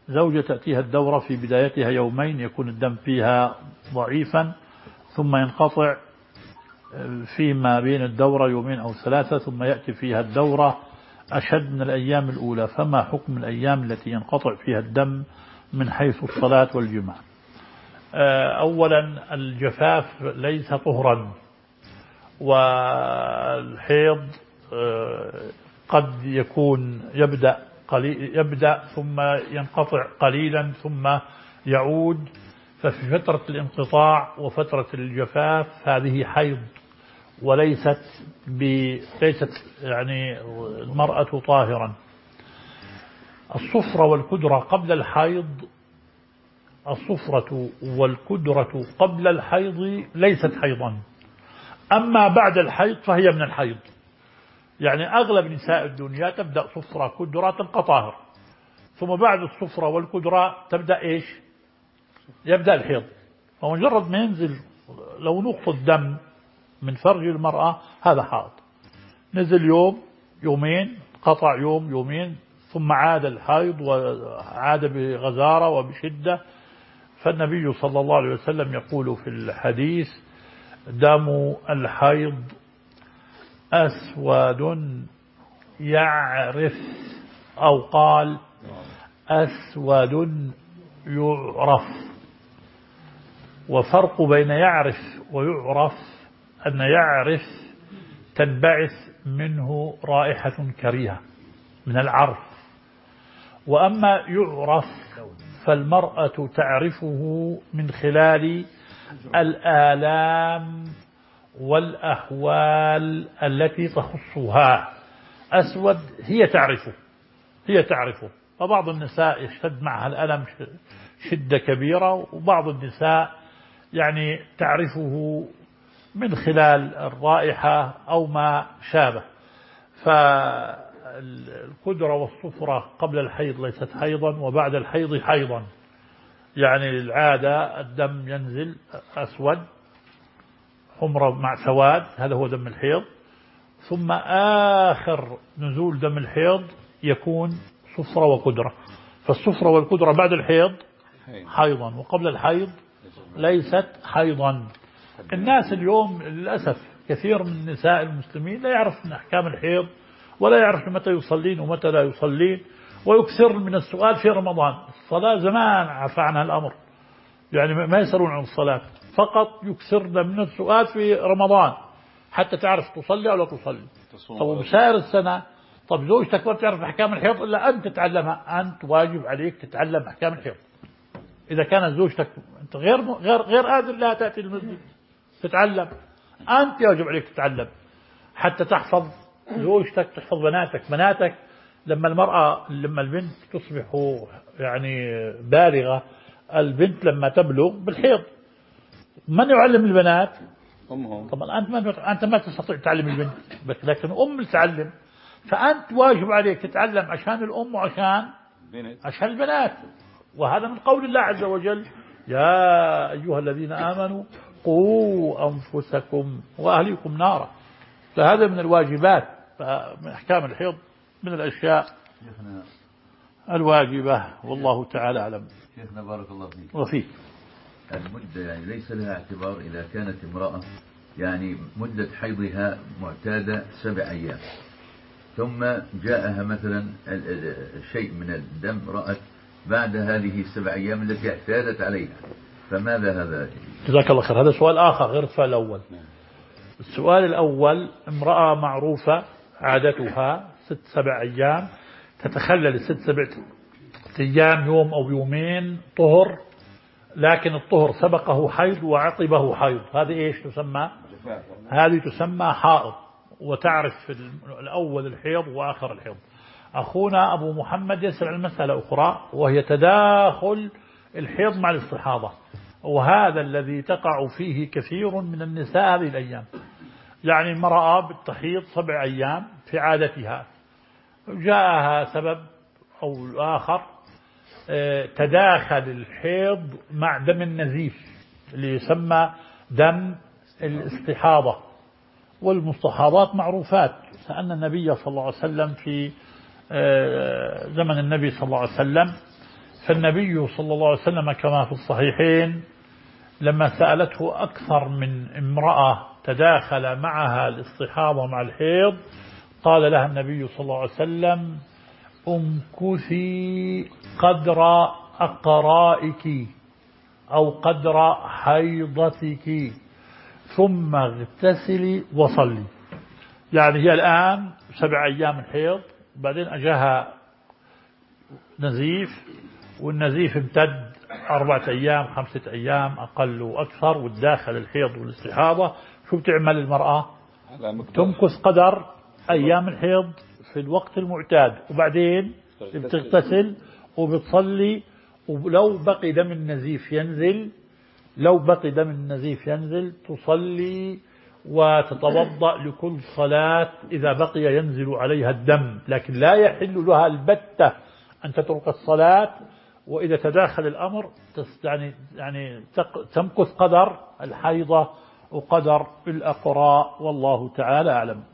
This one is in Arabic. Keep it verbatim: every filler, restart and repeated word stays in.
زوجة تأتيها الدورة في بدايتها يومين يكون الدم فيها ضعيفا، ثم ينقطع فيما بين الدورة يومين أو ثلاثة، ثم يأتي فيها الدورة أشد من الأيام الأولى، فما حكم الأيام التي ينقطع فيها الدم من حيث الصلاة والجماع؟ أولا الجفاف ليس طهرا، والحيض قد يكون يبدأ قليل يبدأ ثم ينقطع قليلا ثم يعود، ففي فترة الانقطاع وفترة الجفاف هذه حيض، وليست ب... ليست يعني المرأة طاهرا. الصفرة والكدرة قبل الحيض الصفرة والكدرة قبل الحيض ليست حيضا، أما بعد الحيض فهي من الحيض. يعني أغلب نساء الدنيا تبدأ صفرة كدرة تبقى طاهر، ثم بعد الصفرة والكدرة تبدأ إيش؟ يبدأ الحيض. فمجرد ما ينزل لو نقطة دم من فرج المرأة هذا حائض، نزل يوم يومين قطع يوم يومين ثم عاد الحيض وعاد بغزارة وبشدة. فالنبي صلى الله عليه وسلم يقول في الحديث: دم الحيض أسود يعرف، أو قال أسود يعرف. وفرق بين يعرف ويعرف أن يعرف تنبعث منه رائحة كريهة من العرف، وأما يعرف فالمرأة تعرفه من خلال الآلام والأهوال التي تخصها. أسود هي تعرفه هي تعرفه فبعض النساء يشتد معها الألم شدة كبيرة، وبعض النساء يعني تعرفه من خلال الرائحة أو ما شابه. فالكدرة والصفرة قبل الحيض ليست حيضا، وبعد الحيض حيضا. يعني العادة الدم ينزل أسود حمرة مع سواد، هذا هو دم الحيض، ثم آخر نزول دم الحيض يكون صفرة وكدرة. فالصفرة والكدرة بعد الحيض حيضا، وقبل الحيض ليست حيضا. الناس اليوم للأسف كثير من نساء المسلمين لا يعرف من أحكام الحيض، ولا يعرف متى يصلين ومتى لا يصلين، ويكثر من السؤال في رمضان. الصلاة زمان عفى عنها الأمر، يعني ما يسألون عن الصلاة، فقط يكثرن من السؤال في رمضان حتى تعرف تصلي أو لا تصلي. طب بسائر السنة، طب زوجتك ما تعرف أحكام الحيض إلا أنت تتعلمها، أنت واجب عليك تتعلم أحكام الحيض. إذا كانت زوجتك أنت غير غير غير قادر لا تأتي المسجد تتعلم، أنت واجب عليك تتعلم حتى تحفظ زوجتك، تحفظ بناتك. بناتك لما المرأة لما البنت تصبح يعني بالغة، البنت لما تبلغ بالحيض، من يعلم البنات؟ أمهم. طبعا أنت ما أنت ما تستطيع تعلم البنت، بس لكن أم تعلم، فأنت واجب عليك تتعلم عشان الأم وعشان عشان البنات. وهذا من قول الله عز وجل: يا أيها الذين آمنوا قوا أنفسكم وأهليكم نارا. فهذا من الواجبات، من أحكام الحيض من الأشياء الواجبة، والله تعالى أعلم. شيخنا بارك الله فيك. وفيك. المدة يعني ليس لها اعتبار إذا كانت امرأة يعني مدة حيضها معتادة سبع أيام، ثم جاءها مثلا شيء من الدم رأت بعد هذه السبع أيام التي اعتادت عليها، فماذا هذا؟ جزاك الله خير. هذا سؤال آخر غير السؤال الأول. السؤال الأول: امرأة معروفة عادتها ست سبع أيام، تتخلل الست سبع أيام يوم أو يومين طهر، لكن الطهر سبقه حيض وعقبه حيض، هذه إيش تسمى؟ هذه تسمى حائض، وتعرف في الأول الحيض وآخر الحيض. أخونا أبو محمد يسأل عن مسألة أخرى، وهي تداخل الحيض مع الاستحاضة، وهذا الذي تقع فيه كثير من النساء هذه الأيام. يعني المرأة بالتحيض سبع أيام في عادتها، جاءها سبب أو آخر تداخل الحيض مع دم النزيف اللي يسمى دم الاستحاضة، والمستحاضات معروفات. سألنا النبي صلى الله عليه وسلم في زمن النبي صلى الله عليه وسلم فالنبي صلى الله عليه وسلم كما في الصحيحين لما سألته أكثر من امرأة تداخل معها الاصطحابة مع الحيض قال لها النبي صلى الله عليه وسلم امكثي قدر أقرائك أو قدر حيضتك ثم اغتسلي وصلي. يعني هي الآن سبع أيام الحيض، بعدين أجاها نزيف، والنزيف امتد أربعة أيام خمسة أيام أقل وأكثر، والداخل الحيض والاستحاضة. شو بتعمل المرأة؟ تمكث قدر أيام الحيض في الوقت المعتاد، وبعدين بتغتسل وبتصلي. ولو بقي دم النزيف ينزل لو بقي دم النزيف ينزل تصلي وتتوضأ لكل صلاة إذا بقي ينزل عليها الدم، لكن لا يحل لها البتة أن تترك الصلاة. وإذا تداخل الأمر يعني يعني تمكث قدر الحيضة وقدر الأقراء، والله تعالى أعلم.